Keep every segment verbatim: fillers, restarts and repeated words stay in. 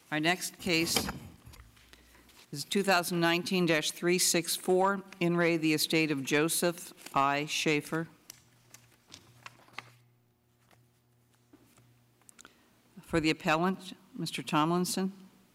Our next case is two thousand nineteen dash three sixty-four, in re the estate of Joseph I. Schaefer. For the appellant, Mister Tomlinson.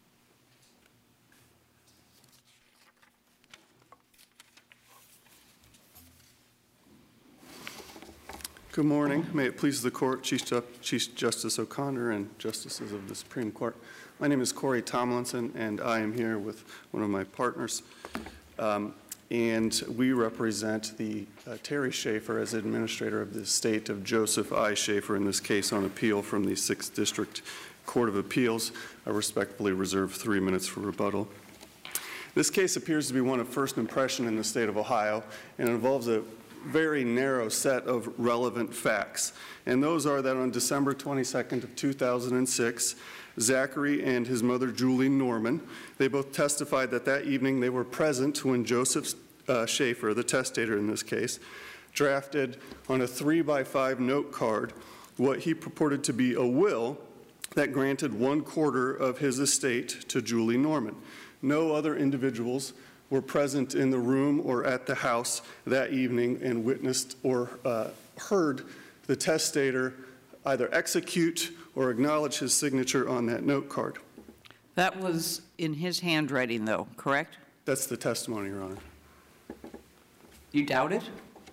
Good morning. May it please the Court, Chief, Chief Justice O'Connor and Justices of the Supreme Court. My name is Corey Tomlinson, and I am here with one of my partners. Um, and we represent the uh, Terry Schaefer as administrator of the estate of Joseph I. Schaefer in this case on appeal from the sixth District Court of Appeals. I respectfully reserve three minutes for rebuttal. This case appears to be one of first impression in the state of Ohio, and it involves a very narrow set of relevant facts. And those are that on December twenty-second of two thousand six, Zachary and his mother Julie Norman, they both testified that that evening they were present when Joseph uh, Schaefer, the testator in this case, drafted on a three by five note card what he purported to be a will that granted one quarter of his estate to Julie Norman. No other individuals were present in the room or at the house that evening and witnessed or uh, heard the testator either execute or acknowledge his signature on that note card. That was in his handwriting, though, correct? That's the testimony, Your Honor. You doubt it?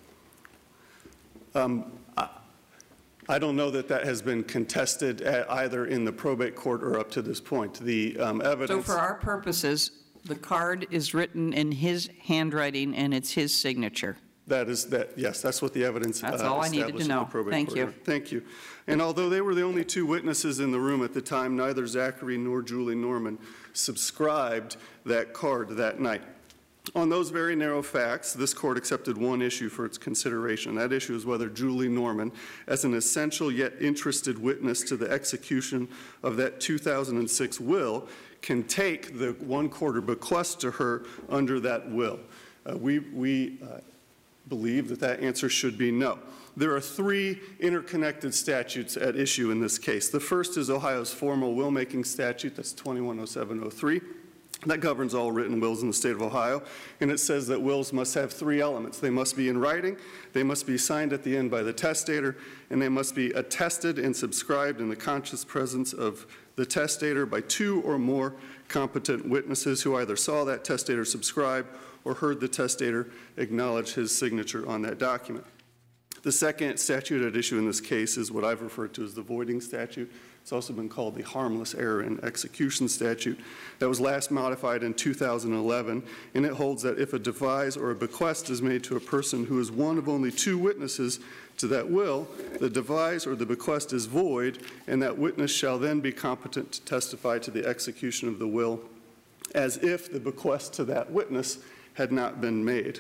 Um, I, I don't know that that has been contested at either in the probate court or up to this point. The um, evidence. So for our purposes, the card is written in his handwriting and it's his signature. That is that. Yes, that's what the evidence. That's uh, all I needed to know. Thank court. you. Thank you. And although they were the only two witnesses in the room at the time, neither Zachary nor Julie Norman subscribed that card that night. On those very narrow facts, this court accepted one issue for its consideration. That issue is whether Julie Norman, as an essential yet interested witness to the execution of that two thousand six will, can take the one quarter bequest to her under that will. Uh, we we uh, believe that that answer should be no. There are three interconnected statutes at issue in this case. The first is Ohio's formal will-making statute, that's twenty-one oh seven oh three. That governs all written wills in the state of Ohio, and it says that wills must have three elements. They must be in writing, they must be signed at the end by the testator, and they must be attested and subscribed in the conscious presence of the testator by two or more competent witnesses who either saw that testator subscribe or heard the testator acknowledge his signature on that document. The second statute at issue in this case is what I've referred to as the voiding statute. It's also been called the harmless error in execution statute. That was last modified in two thousand eleven, and it holds that if a devise or a bequest is made to a person who is one of only two witnesses to that will, the devise or the bequest is void, and that witness shall then be competent to testify to the execution of the will as if the bequest to that witness had not been made.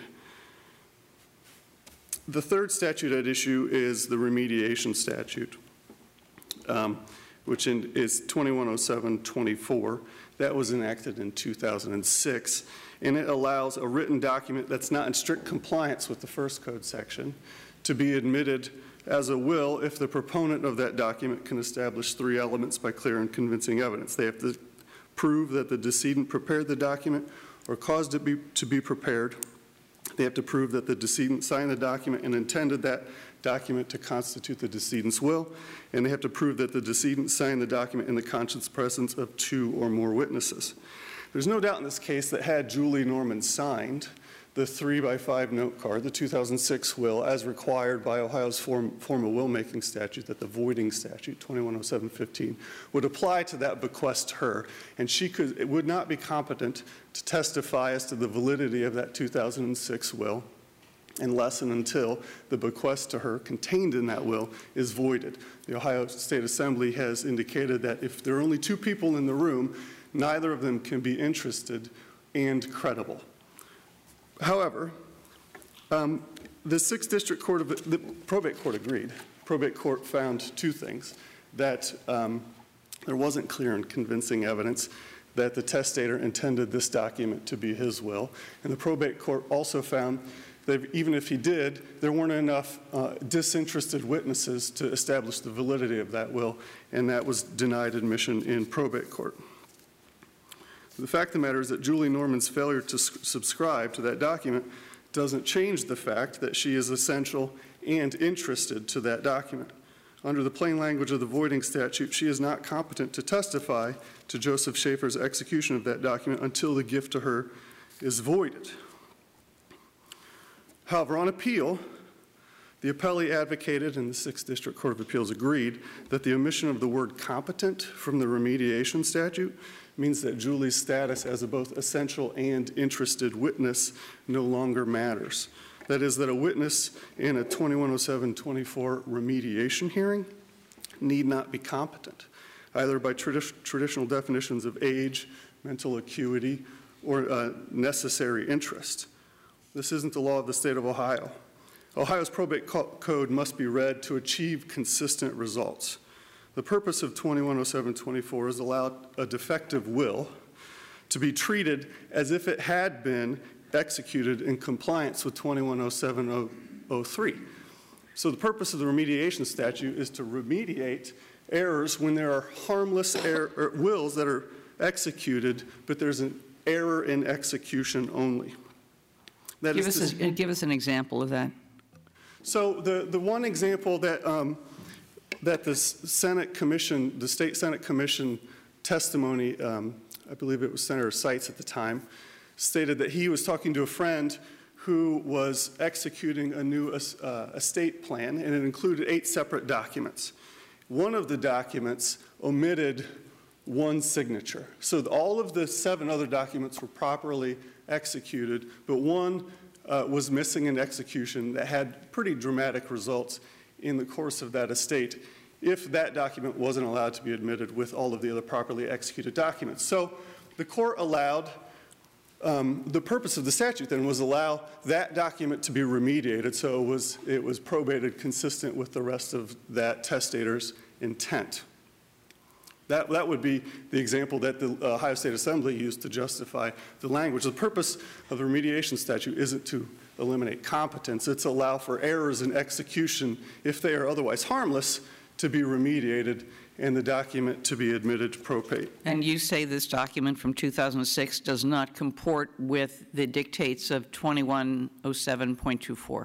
The third statute at issue is the remediation statute, um, which in, is twenty-one oh seven twenty-four. That was enacted in two thousand six, and it allows a written document that's not in strict compliance with the first code section to be admitted as a will if the proponent of that document can establish three elements by clear and convincing evidence. They have to prove that the decedent prepared the document or caused it be, to be prepared. They have to prove that the decedent signed the document and intended that document to constitute the decedent's will, and they have to prove that the decedent signed the document in the conscious presence of two or more witnesses. There's no doubt in this case that had Julie Norman signed the three by five note card, the two thousand six will, as required by Ohio's form, formal will-making statute, that the voiding statute, twenty-one oh seven fifteen, would apply to that bequest to her, and she could, it would not be competent to testify as to the validity of that two thousand six will unless and until the bequest to her contained in that will is voided. The Ohio State Assembly has indicated that if there are only two people in the room, neither of them can be interested and credible. However, um, the sixth District Court of the probate court agreed. Probate court found two things: that um, there wasn't clear and convincing evidence that the testator intended this document to be his will, and the probate court also found that even if he did, there weren't enough uh, disinterested witnesses to establish the validity of that will, and that was denied admission in probate court. The fact of the matter is that Julie Norman's failure to s- subscribe to that document doesn't change the fact that she is essential and interested to that document. Under the plain language of the voiding statute, she is not competent to testify to Joseph Schaefer's execution of that document until the gift to her is voided. However, on appeal, the appellee advocated, and the Sixth District Court of Appeals agreed, that the omission of the word competent from the remediation statute means that Julie's status as a both essential and interested witness no longer matters. That is, that a witness in a twenty-one oh seven twenty-four remediation hearing need not be competent, either by tradi- traditional definitions of age, mental acuity, or uh, necessary interest. This isn't the law of the state of Ohio. Ohio's probate co- code must be read to achieve consistent results. The purpose of twenty-one oh seven twenty-four is allow a defective will to be treated as if it had been executed in compliance with twenty-one oh seven oh three. So the purpose of the remediation statute is to remediate errors when there are harmless error, wills that are executed, but there's an error in execution only. That Give is us, to, a, give us an example of that. So the, the one example that, um, that the Senate Commission, the State Senate Commission testimony, um, I believe it was Senator Seitz at the time, stated that he was talking to a friend who was executing a new uh, estate plan, and it included eight separate documents. One of the documents omitted one signature. So all of the seven other documents were properly executed, but one uh, was missing in execution that had pretty dramatic results in the course of that estate if that document wasn't allowed to be admitted with all of the other properly executed documents. So the court allowed, um, the purpose of the statute then was allow that document to be remediated so it was, it was probated consistent with the rest of that testator's intent. That, that would be the example that the Ohio State Assembly used to justify the language. The purpose of the remediation statute isn't to eliminate competence, it's to allow for errors in execution, if they are otherwise harmless, to be remediated and the document to be admitted to probate. And you say this document from two thousand six does not comport with the dictates of twenty-one oh seven point two four.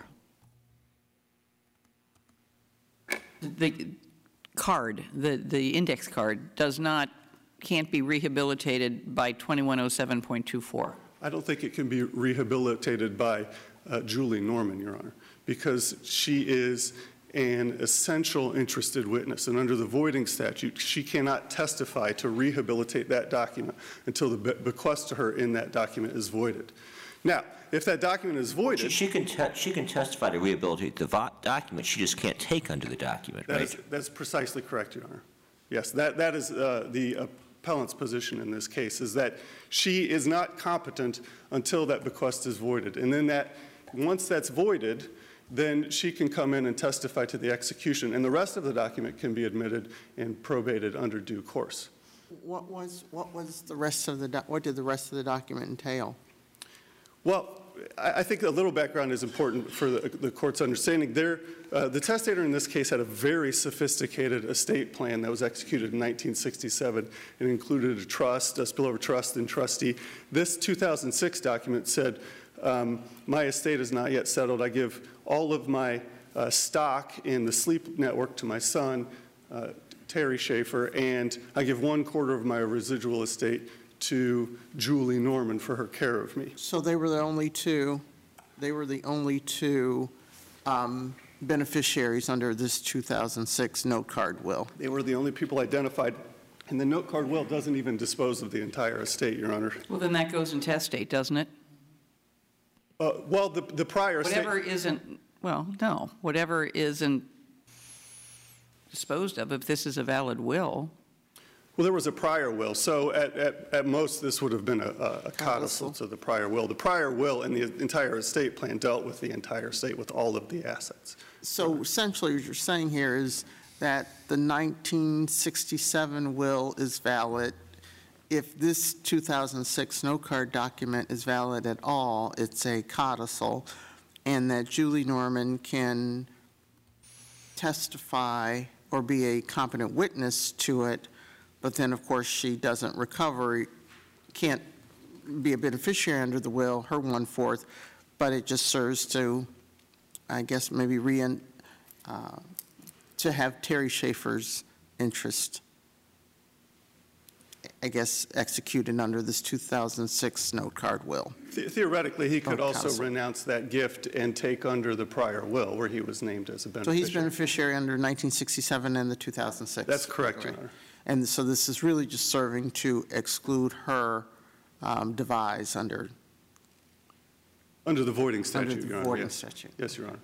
The card, the, the index card, does not, can't be rehabilitated by twenty-one oh seven point two four. I don't think it can be rehabilitated by uh, Julie Norman, Your Honor, because she is an essential interested witness, and under the voiding statute, she cannot testify to rehabilitate that document until the be- bequest to her in that document is voided. Now, if that document is voided... She, she, can, te- she can testify to rehabilitate the vo- document, she just can't take under the document, that right? Is, that's precisely correct, Your Honor. Yes, that, that is uh, the appellant's position in this case, is that she is not competent until that bequest is voided. And then that, once that's voided, then she can come in and testify to the execution, and the rest of the document can be admitted and probated under due course. What was, what was the rest of the, do- what did the rest of the document entail? Well, I I think a little background is important for the, the court's understanding. There, uh, the testator in this case had a very sophisticated estate plan that was executed in nineteen sixty-seven. It included a trust, a spillover trust, and trustee. This two thousand six document said, um, my estate is not yet settled. I give all of my uh, stock in the sleep network to my son, uh, Terry Schaefer, and I give one quarter of my residual estate to Julie Norman for her care of me. So they were the only two, they were the only two um, beneficiaries under this two thousand six note card will. They were the only people identified, and the note card will doesn't even dispose of the entire estate, Your Honor. Well, then that goes in testate, doesn't it? Uh, well, the, the prior Whatever estate, isn't, well, no, whatever isn't disposed of, if this is a valid will. well, there was a prior will, so at, at, at most this would have been a, a, a codicil Codicil. to the prior will. The prior will and the entire estate plan dealt with the entire estate with all of the assets. So essentially what you're saying here is that the nineteen sixty-seven will is valid. If this two thousand six note card document is valid at all, it's a codicil, and that Julie Norman can testify or be a competent witness to it, but then, of course, she doesn't recover can't be a beneficiary under the will, her one-fourth, but it just serves to, I guess, maybe re, uh, to have Terry Schaefer's interest, I guess, executed under this two thousand six note card will. The- Theoretically, he could Oh, also counsel. renounce that gift and take under the prior will where he was named as a So beneficiary. he's beneficiary under nineteen sixty-seven and the two thousand six. That's correct, Your Right. Honor. And so this is really just serving to exclude her um, devise under, Under the voiding under statute, the Your Honor. voiding yes. statute. Yes, Your Honor.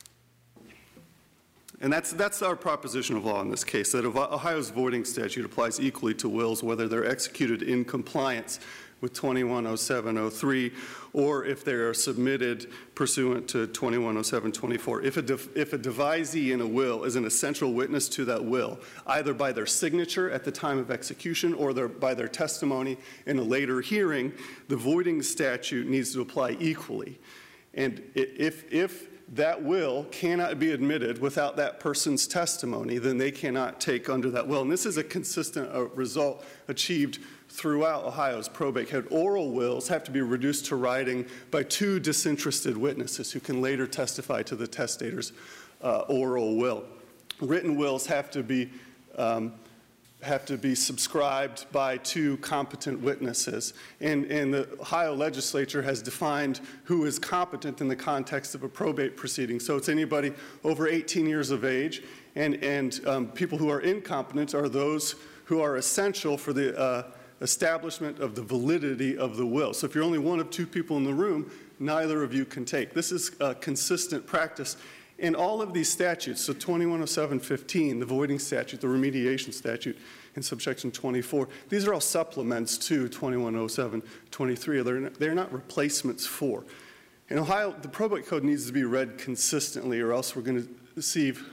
And that's, that's our proposition of law in this case, that Ohio's voiding statute applies equally to wills whether they're executed in compliance with twenty-one oh seven oh three or if they are submitted pursuant to twenty-one oh seven twenty-four. If a, dev, if a devisee in a will is an essential witness to that will, either by their signature at the time of execution or their, by their testimony in a later hearing, the voiding statute needs to apply equally. And i- if, if that will cannot be admitted without that person's testimony, then they cannot take under that will. And this is a consistent uh, result achieved throughout Ohio's probate code. Oral wills have to be reduced to writing by two disinterested witnesses who can later testify to the testator's uh, oral will. Written wills have to be um, have to be subscribed by two competent witnesses. And, and the Ohio legislature has defined who is competent in the context of a probate proceeding. So it's anybody over eighteen years of age, and, and um, people who are incompetent are those who are essential for the uh, establishment of the validity of the will. So if you're only one of two people in the room, neither of you can take. This is a consistent practice in all of these statutes. So twenty-one oh seven fifteen, the voiding statute, the remediation statute in subsection twenty-four, these are all supplements to twenty-one oh seven twenty-three. They're not, they're not replacements for. In Ohio, the probate code needs to be read consistently, or else we're going to receive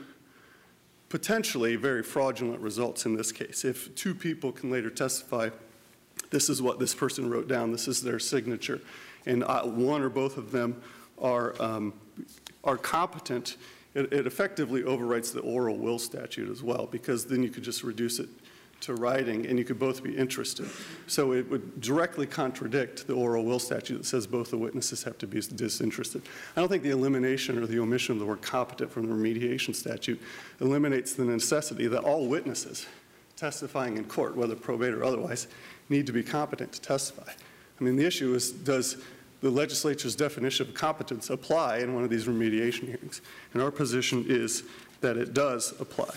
potentially very fraudulent results in this case. If two people can later testify, this is what this person wrote down, this is their signature, and uh, one or both of them are, um, are competent, it, it effectively overwrites the oral will statute as well, because then you could just reduce it to writing and you could both be interested. So it would directly contradict the oral will statute that says both the witnesses have to be disinterested. I don't think the elimination or the omission of the word competent from the remediation statute eliminates the necessity that all witnesses testifying in court, whether probate or otherwise, need to be competent to testify. I mean, the issue is, does the legislature's definition of competence apply in one of these remediation hearings? And our position is that it does apply.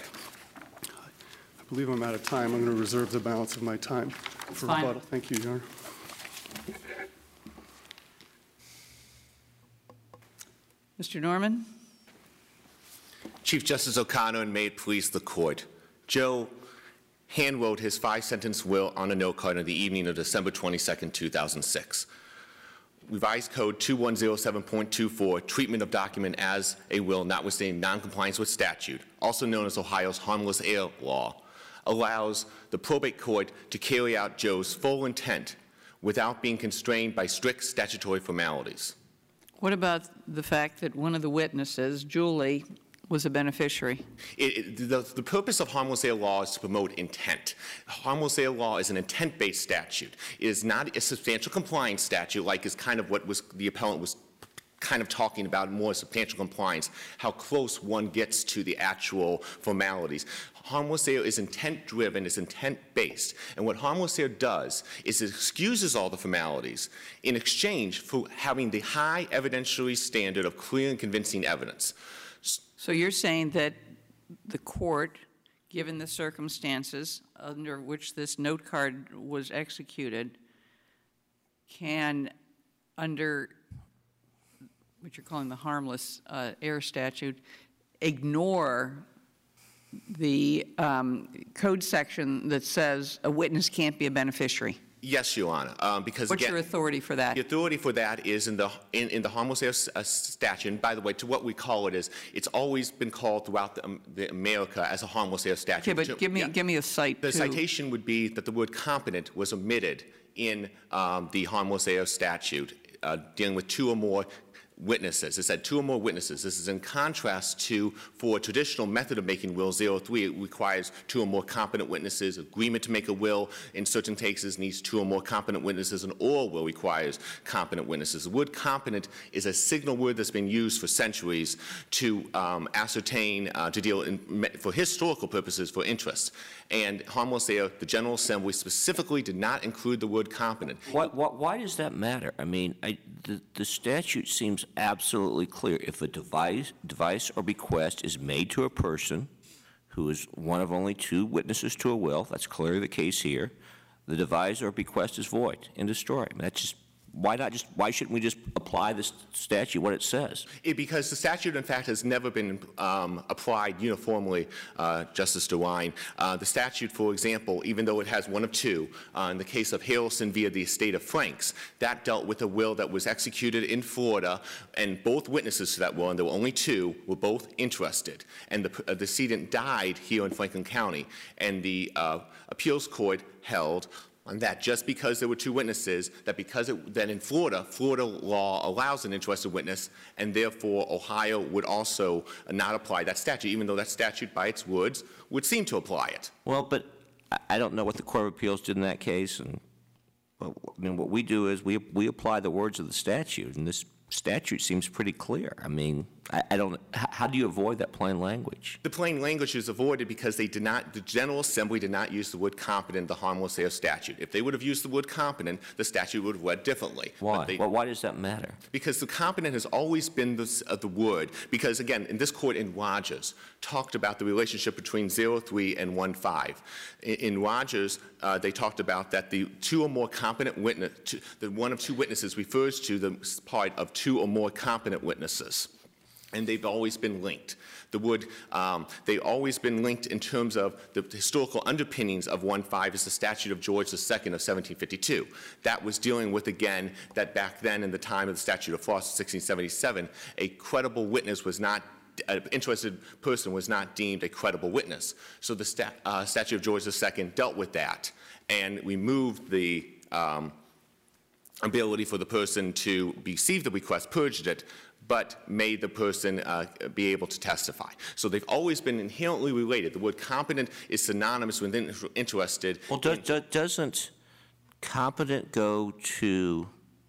I believe I'm out of time. I'm going to reserve the balance of my time for fine. rebuttal. Thank you, Your Honor. Mister Norman? Chief Justice O'Connor, and may it please the court. Joe handwrote his five-sentence will on a note card on the evening of December twenty-second, two thousand six. Revised Code two one oh seven point two four, treatment of document as a will notwithstanding noncompliance with statute, also known as Ohio's harmless error law, allows the probate court to carry out Joe's full intent without being constrained by strict statutory formalities. What about the fact that one of the witnesses, Julie, was a beneficiary? It, it, the, the purpose of harmless error law is to promote intent. Harmless error law is an intent-based statute. It is not a substantial compliance statute, like is kind of what was the appellant was kind of talking about, more substantial compliance, how close one gets to the actual formalities. Harmless error is intent-driven, it's intent-based. And what harmless error does is it excuses all the formalities in exchange for having the high evidentiary standard of clear and convincing evidence. So you're saying that the court, given the circumstances under which this note card was executed, can, under what you're calling the harmless uh, error statute, ignore the um, code section that says a witness can't be a beneficiary? Yes, Your Honor, um, because What's again, your authority for that? the authority for that is in the in, in the harmless error uh, statute. And by the way, to what we call it is, it's always been called throughout the, um, the America as a harmless error statute. Okay, but To- give me yeah. give me a cite. The to- citation would be that the word competent was omitted in um, the harmless error statute, uh, dealing with two or more witnesses. It said two or more witnesses. This is in contrast to, for a traditional method of making wills, zero three, it requires two or more competent witnesses. Agreement to make a will in certain cases needs two or more competent witnesses. An oral will requires competent witnesses. The word competent is a signal word that's been used for centuries to um, ascertain, uh, to deal in, for historical purposes, for interest. And harmless error, the General Assembly specifically did not include the word competent. What, what, why does that matter? I mean, I, the, the statute seems absolutely clear. If a device, device or bequest is made to a person who is one of only two witnesses to a will, that's clearly the case here, the device or bequest is void and destroyed. I mean, that's just, why not just, why shouldn't we just apply this statute, what it says? It, because the statute, in fact, has never been um, applied uniformly, uh, Justice DeWine. Uh, the statute, for example, even though it has one of two, uh, in the case of Harrelson via the estate of Franks, that dealt with a will that was executed in Florida, and both witnesses to that will, and there were only two, were both interested. And the, uh, the decedent died here in Franklin County, and the uh, appeals court held on that, just because there were two witnesses, that because it, that in Florida, Florida law allows an interested witness, and therefore Ohio would also not apply that statute, even though that statute by its words would seem to apply it. Well, but I don't know what the Court of Appeals did in that case, and well, I mean, what we do is we we apply the words of the statute, and this statute seems pretty clear. I mean, I, I don't. How, how do you avoid that plain language? The plain language is avoided because they did not. The General Assembly did not use the word competent in the harmless error statute. If they would have used the word competent, the statute would have read differently. Why? They, well, why does that matter? Because the competent has always been the, uh, the word. Because again, in this court in Rogers talked about the relationship between zero three and one five. In, in Rogers, uh, they talked about that the two or more competent witness, to, the one of two witnesses refers to the part of two or more competent witnesses. And they've always been linked. The word, um, they've always been linked in terms of the historical underpinnings of one five is the statute of George the Second of seventeen fifty-two. That was dealing with, again, that back then in the time of the statute of Frost, sixteen seventy-seven, a credible witness was not, an interested person was not deemed a credible witness. So the stat, uh, statute of George the Second dealt with that and removed the um, ability for the person to receive the request, purged it, but made the person uh, be able to testify. So they've always been inherently related. The word competent is synonymous with interested. Well, do, do, doesn't competent go to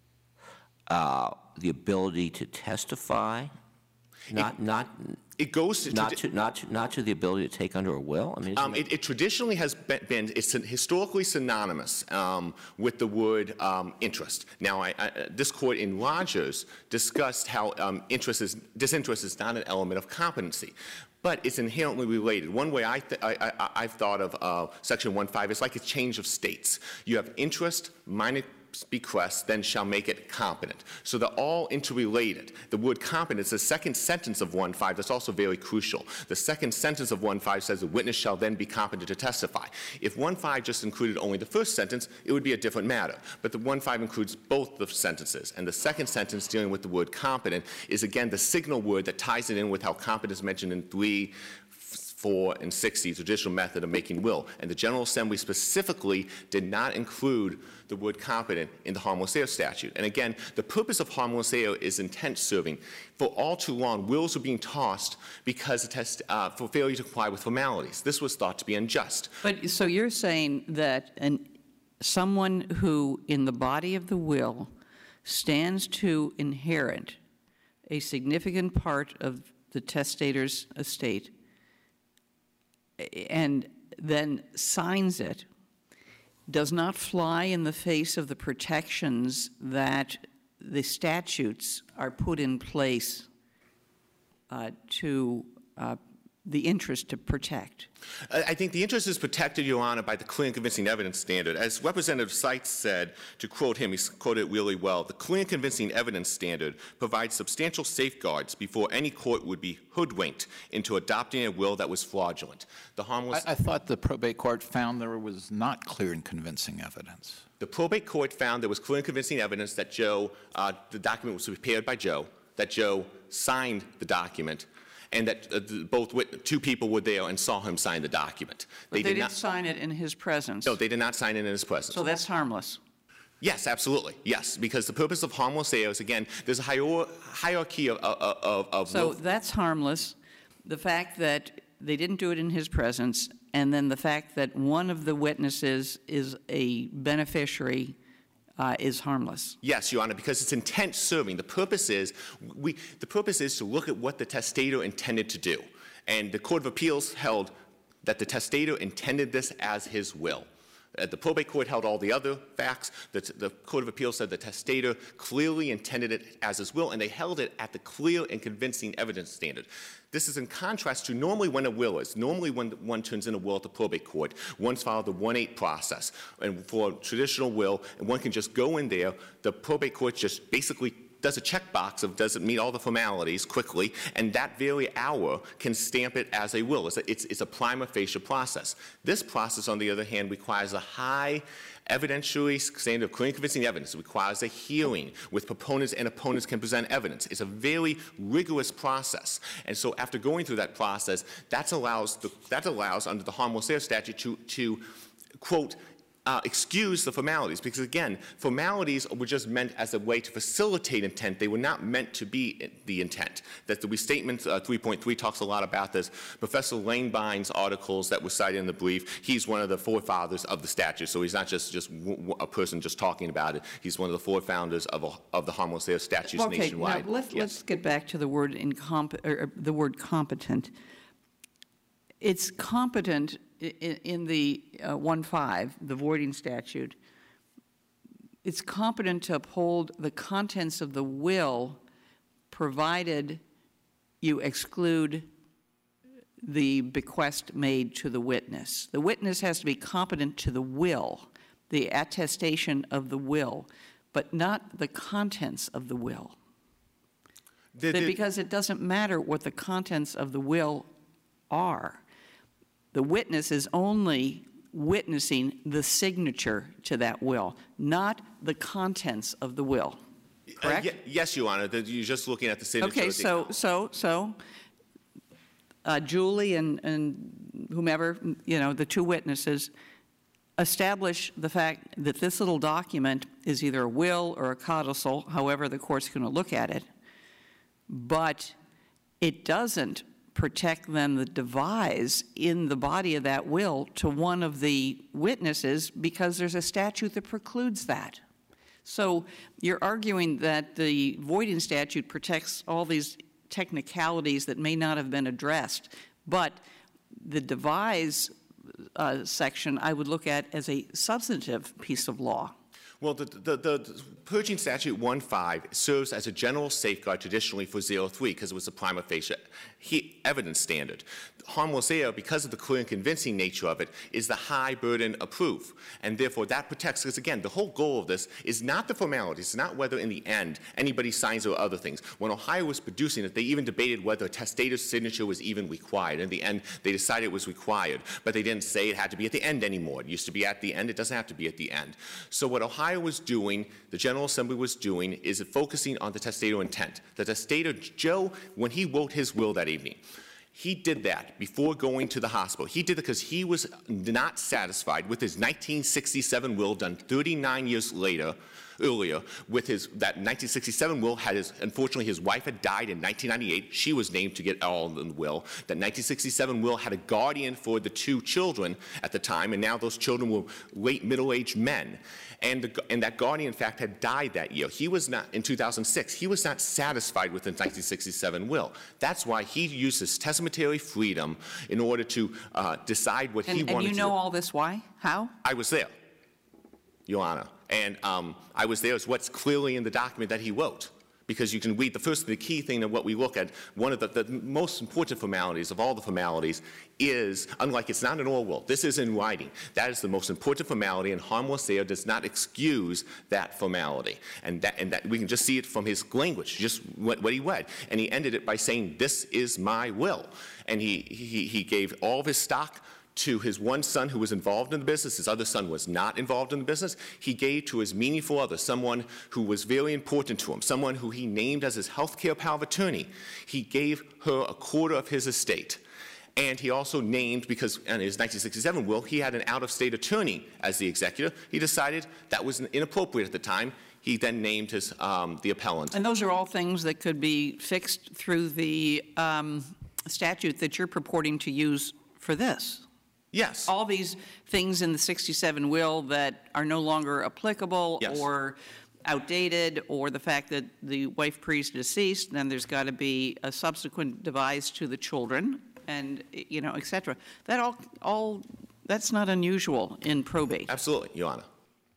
uh, the ability to testify, not it, not it goes to not to not to not to the ability to take under a will? I mean, um, it, it traditionally has been, been it's historically synonymous um, with the word um, interest. Now, I, I, this court in Rogers discussed how um, interest is, disinterest is not an element of competency, but it's inherently related. One way I th I, I, I've thought of uh, Section one five is like a change of states. You have interest minus bequest, then shall make it competent. So they're all interrelated. The word competent is the second sentence of one five. That's also very crucial. The second sentence of one five says the witness shall then be competent to testify. If one five just included only the first sentence, it would be a different matter. But the one five includes both the sentences. And the second sentence dealing with the word competent is, again, the signal word that ties it in with how competent is mentioned in three, four, and six, the traditional method of making will. And the General Assembly specifically did not include the word competent in the harmless error statute. And again, the purpose of harmless error is intent serving. For all too long, wills were being tossed because of test, uh, for failure to comply with formalities. This was thought to be unjust. But so you're saying that an, someone who, in the body of the will, stands to inherit a significant part of the testator's estate and then signs it, does not fly in the face of the protections that the statutes are put in place uh, to uh, the interest to protect. I think the interest is protected, Your Honor, by the clear and convincing evidence standard. As Representative Seitz said, to quote him, he quoted it really well, the clear and convincing evidence standard provides substantial safeguards before any court would be hoodwinked into adopting a will that was fraudulent. The harmless... I, I thought the probate court found there was not clear and convincing evidence. The probate court found there was clear and convincing evidence that Joe, uh, the document was prepared by Joe, that Joe signed the document, and that uh, both wit two people were there and saw him sign the document. But they, they did didn't not sign it in his presence. No, they did not sign it in his presence. So that's harmless. Yes, absolutely. Yes, because the purpose of harmless error is, again, there's a hier- hierarchy of, of, of, of So will- that's harmless. The fact that they didn't do it in his presence, and then the fact that one of the witnesses is a beneficiary uh, is harmless. Yes, Your Honor, because it's intent serving. The purpose is we. The purpose is to look at what the testator intended to do, and the Court of Appeals held that the testator intended this as his will. Uh, the probate court held all the other facts. The, the Court of Appeals said the testator clearly intended it as his will, and they held it at the clear and convincing evidence standard. This is in contrast to normally when a will is. Normally when one turns in a will at the probate court, one's filed the one eight process. And for a traditional will, and one can just go in there, the probate court just basically does a checkbox of does it meet all the formalities quickly, and that very hour can stamp it as a will. It's a, it's, it's a prima facie process. This process, on the other hand, requires a high evidentiary standard of clear and convincing evidence. It requires a hearing with proponents and opponents can present evidence. It's a very rigorous process. And so after going through that process, that allows, the, that allows under the harmless error statute to, to quote, Uh, excuse the formalities, because again, formalities were just meant as a way to facilitate intent. They were not meant to be the intent. That the restatement uh, three point three talks a lot about this. Professor Langbine's articles that were cited in the brief, he's one of the forefathers of the statute, so he's not just, just w w a person just talking about it. He's one of the forefounders of, a, of the harmless error statutes Okay, nationwide. now let's, Yes. let's get back to the word incomp or the word competent. It's competent in, in the uh, one five, the voiding statute. It's competent to uphold the contents of the will, provided you exclude the bequest made to the witness. The witness has to be competent to the will, the attestation of the will, but not the contents of the will. The- That the- because it doesn't matter what the contents of the will are. The witness is only witnessing the signature to that will, not the contents of the will. Correct? Uh, ye- yes, Your Honor. That you're just looking at the signature. Okay, of the- so, so, so uh, Julie and, and whomever, you know, the two witnesses, establish the fact that this little document is either a will or a codicil, however the court's going to look at it, but it doesn't protect them the devise in the body of that will to one of the witnesses because there's a statute that precludes that. So you're arguing that the voiding statute protects all these technicalities that may not have been addressed, but the devise uh, section I would look at as a substantive piece of law. Well, the, the, the Purging Statute one five serves as a general safeguard traditionally for zero three because it was a prima facie he, evidence standard. Harmless error, because of the clear and convincing nature of it, is the high burden of proof. And therefore, that protects, because again, the whole goal of this is not the formalities, it's not whether in the end anybody signs or other things. When Ohio was producing it, they even debated whether a testator's signature was even required. In the end, they decided it was required, but they didn't say it had to be at the end anymore. It used to be at the end, it doesn't have to be at the end. So what Ohio was doing, the General Assembly was doing, is focusing on the testator intent. The testator, Joe, when he wrote his will that evening, he did that before going to the hospital. He did it because he was not satisfied with his nineteen sixty-seven will done thirty-nine years later, earlier, with his, that nineteen sixty-seven will had his, unfortunately his wife had died in nineteen ninety-eight. She was named to get all in the will. That nineteen sixty-seven will had a guardian for the two children at the time, and now those children were late middle-aged men. And, the, and that guardian, in fact, had died that year. He was not, in two thousand six, he was not satisfied with the nineteen sixty-seven will. That's why he used his testamentary freedom in order to uh, decide what And, he and wanted to you do. know all this why? How? I was there, Your Honor. And um, I was there as what's clearly in the document that he wrote. Because you can read the first, the key thing of what we look at, one of the, the most important formalities of all the formalities is, unlike it's not an oral will, this is in writing. That is the most important formality, and harmless error does not excuse that formality. And that, and that we can just see it from his language, just what, what he read. And he ended it by saying, "This is my will." And he, he, he gave all of his stock to his one son who was involved in the business. His other son was not involved in the business. He gave to his meaningful other, someone who was very important to him, someone who he named as his health care power of attorney. He gave her a quarter of his estate. And he also named, because in his nineteen sixty-seven will, he had an out-of-state attorney as the executor. He decided that was inappropriate at the time. He then named his, um, the appellant. And those are all things that could be fixed through the um, statute that you're purporting to use for this. Yes. All these things in the sixty-seven will that are no longer applicable Yes. or outdated, or the fact that the wife priest is deceased, then there's got to be a subsequent devise to the children, and, you know, et cetera. That all, all, that's not unusual in probate. Absolutely, Your Honor.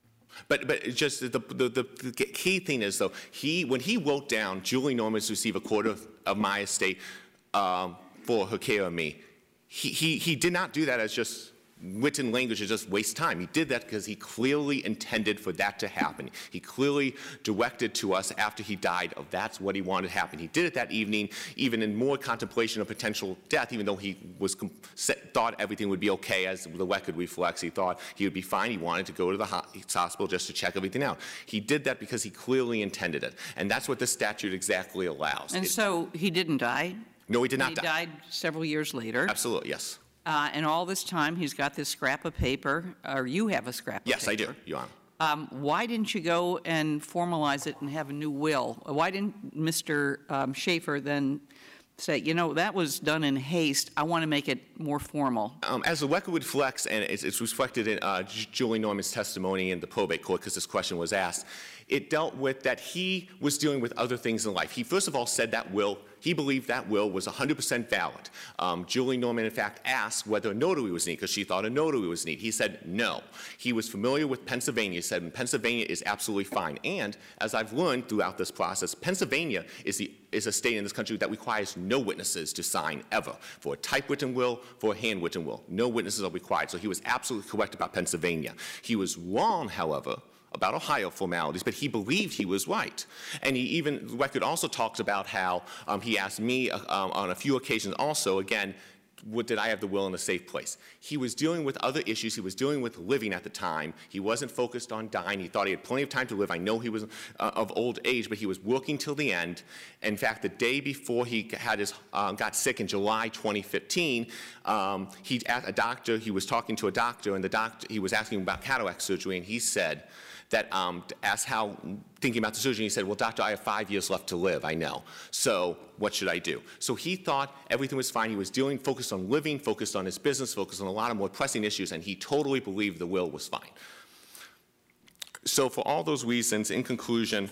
But but it's just the, the, the, the key thing is, though, he when he wrote down Julie Norman to receive a quarter of, of my estate um, for her care of me, he, he, he did not do that as just written language to just waste time. He did that because he clearly intended for that to happen. He clearly directed to us after he died of that's what he wanted to happen. He did it that evening, even in more contemplation of potential death, even though he was thought everything would be okay, as the record reflects. He thought he would be fine. He wanted to go to the hospital just to check everything out. He did that because he clearly intended it, and that's what the statute exactly allows. And it, so he didn't die? No, he did not he die. He died several years later. Absolutely, yes. Uh, and all this time, he's got this scrap of paper, or you have a scrap of yes, paper. Yes, I do, Your Honor. Um, why didn't you go and formalize it and have a new will? Why didn't Mister Um, Schaefer then say, you know, that was done in haste, I want to make it more formal? Um, as the record reflects, and it's, it's reflected in uh, Julie Norman's testimony in the probate court, because this question was asked, it dealt with that he was dealing with other things in life. He first of all said that will, he believed that will was one hundred percent valid. Um, Julie Norman, in fact, asked whether a notary was needed because she thought a notary was needed. He said no. He was familiar with Pennsylvania. He said Pennsylvania is absolutely fine. And as I've learned throughout this process, Pennsylvania is, the, is a state in this country that requires no witnesses to sign ever. For a typewritten will, for a handwritten will, no witnesses are required. So he was absolutely correct about Pennsylvania. He was wrong, however, about Ohio formalities, but he believed he was right. And he even, the record also talks about how um, he asked me uh, um, on a few occasions also, again, what, did I have the will in a safe place? He was dealing with other issues. He was dealing with living at the time. He wasn't focused on dying. He thought he had plenty of time to live. I know he was uh, of old age, but he was working till the end. In fact, the day before he had his, uh, got sick in July twenty fifteen, um, he asked a doctor, he was talking to a doctor, and the doctor, he was asking about cataract surgery, and he said, that um, asked how, thinking about the surgery, he said, well, doctor, I have five years left to live, I know. So what should I do? So he thought everything was fine. He was dealing, focused on living, focused on his business, focused on a lot of more pressing issues, and he totally believed the will was fine. So for all those reasons, in conclusion,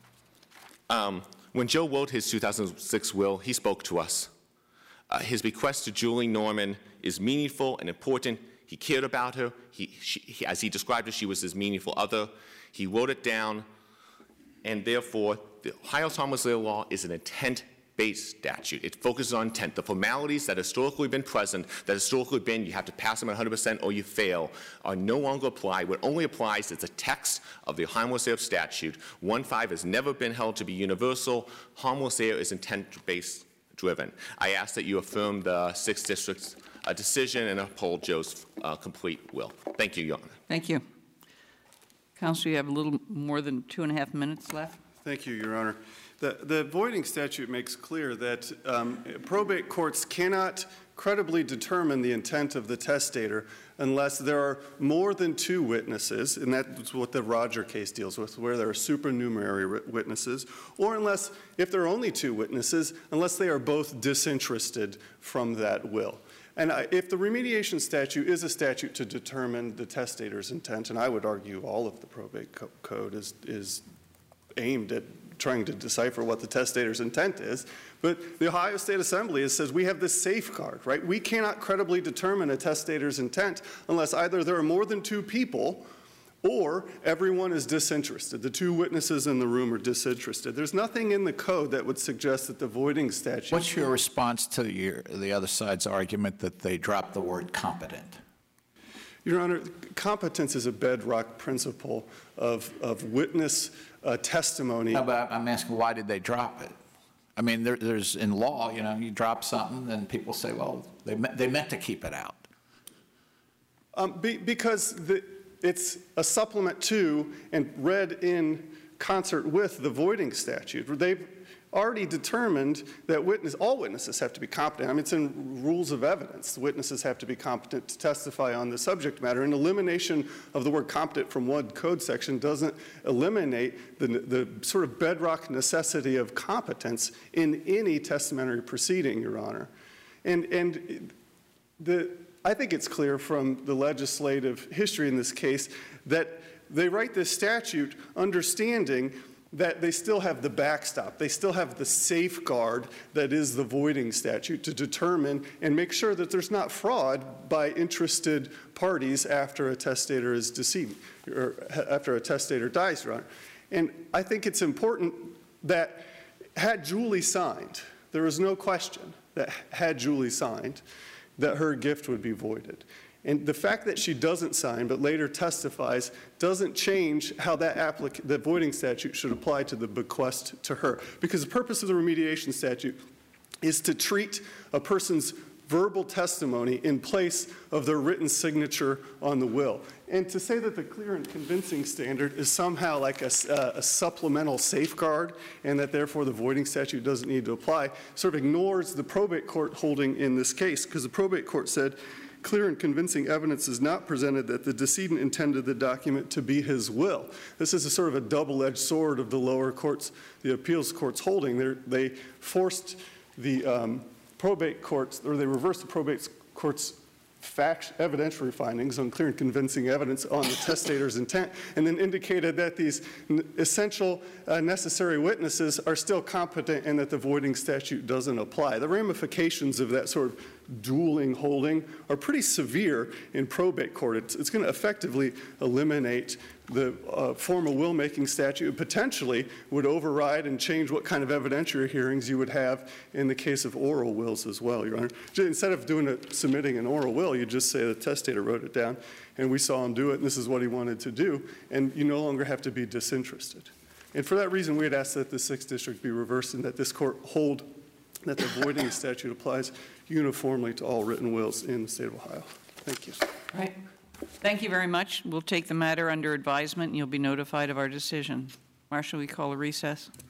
um, when Joe wrote his two thousand six will, he spoke to us. Uh, his bequest to Julie Norman is meaningful and important. He cared about her. He, she, he, as he described her, she was his meaningful other. He wrote it down, and therefore, the Ohio Harmless Error Law is an intent-based statute. It focuses on intent. The formalities that historically been present, that historically been, you have to pass them at one hundred percent or you fail, are no longer applied. What only applies is the text of the Harmless Error statute. one five has never been held to be universal. Harmless error is intent-based driven. I ask that you affirm the sixth District's uh, decision and uphold Joe's uh, complete will. Thank you, Your Honor. Thank you. Counsel, you have a little more than two and a half minutes left. Thank you, Your Honor. The, the voiding statute makes clear that um, probate courts cannot credibly determine the intent of the testator unless there are more than two witnesses, and that's what the Roger case deals with, where there are supernumerary witnesses, or unless, if there are only two witnesses, unless they are both disinterested from that will. And I, if the remediation statute is a statute to determine the testator's intent, and I would argue all of the probate co code is, is aimed at trying to decipher what the testator's intent is, but the Ohio State Assembly says we have this safeguard, right? We cannot credibly determine a testator's intent unless either there are more than two people or everyone is disinterested. The two witnesses in the room are disinterested. There's nothing in the code that would suggest that the voiding statute... What's your response to your, the other side's argument that they dropped the word competent? Your Honor, competence is a bedrock principle of, of witness uh, testimony. No, but I'm asking, why did they drop it? I mean, there, there's, in law, you know, you drop something, and people say, well, they, me they meant to keep it out. Um, be, because the, it's a supplement to and read in concert with the voiding statute. They've already determined that witness, all witnesses have to be competent. I mean, it's in rules of evidence. The witnesses have to be competent to testify on the subject matter. And elimination of the word competent from one code section doesn't eliminate the, the sort of bedrock necessity of competence in any testamentary proceeding, Your Honor. And, and the, I think it's clear from the legislative history in this case that they write this statute understanding that they still have the backstop. They still have the safeguard that is the voiding statute to determine and make sure that there's not fraud by interested parties after a testator is deceased, or after a testator dies, Your Honor. And I think it's important that had Julie signed, there is no question that had Julie signed, that her gift would be voided. And the fact that she doesn't sign but later testifies doesn't change how that applic- the voiding statute should apply to the bequest to her. Because the purpose of the remediation statute is to treat a person's verbal testimony in place of their written signature on the will. And to say that the clear and convincing standard is somehow like a, uh, a supplemental safeguard and that therefore the voiding statute doesn't need to apply sort of ignores the probate court holding in this case, because the probate court said, clear and convincing evidence is not presented that the decedent intended the document to be his will. This is a sort of a double-edged sword of the lower courts, the appeals courts holding. They're, they forced the um, probate courts, or they reversed the probate courts' fact, evidentiary findings on clear and convincing evidence on the testator's intent, and then indicated that these essential uh, necessary witnesses are still competent and that the voiding statute doesn't apply. The ramifications of that sort of dueling holding are pretty severe in probate court. It's, it's going to effectively eliminate the uh, formal will-making statute, and potentially would override and change what kind of evidentiary hearings you would have in the case of oral wills as well, Your Honor. Instead of doing a, submitting an oral will, you just say the testator wrote it down, and we saw him do it, and this is what he wanted to do, and you no longer have to be disinterested. And for that reason, we had asked that the sixth District be reversed and that this court hold that the voiding statute applies uniformly to all written wills in the state of Ohio. Thank you. All right. Thank you very much. We'll take the matter under advisement, and you'll be notified of our decision. Marshall, we call a recess.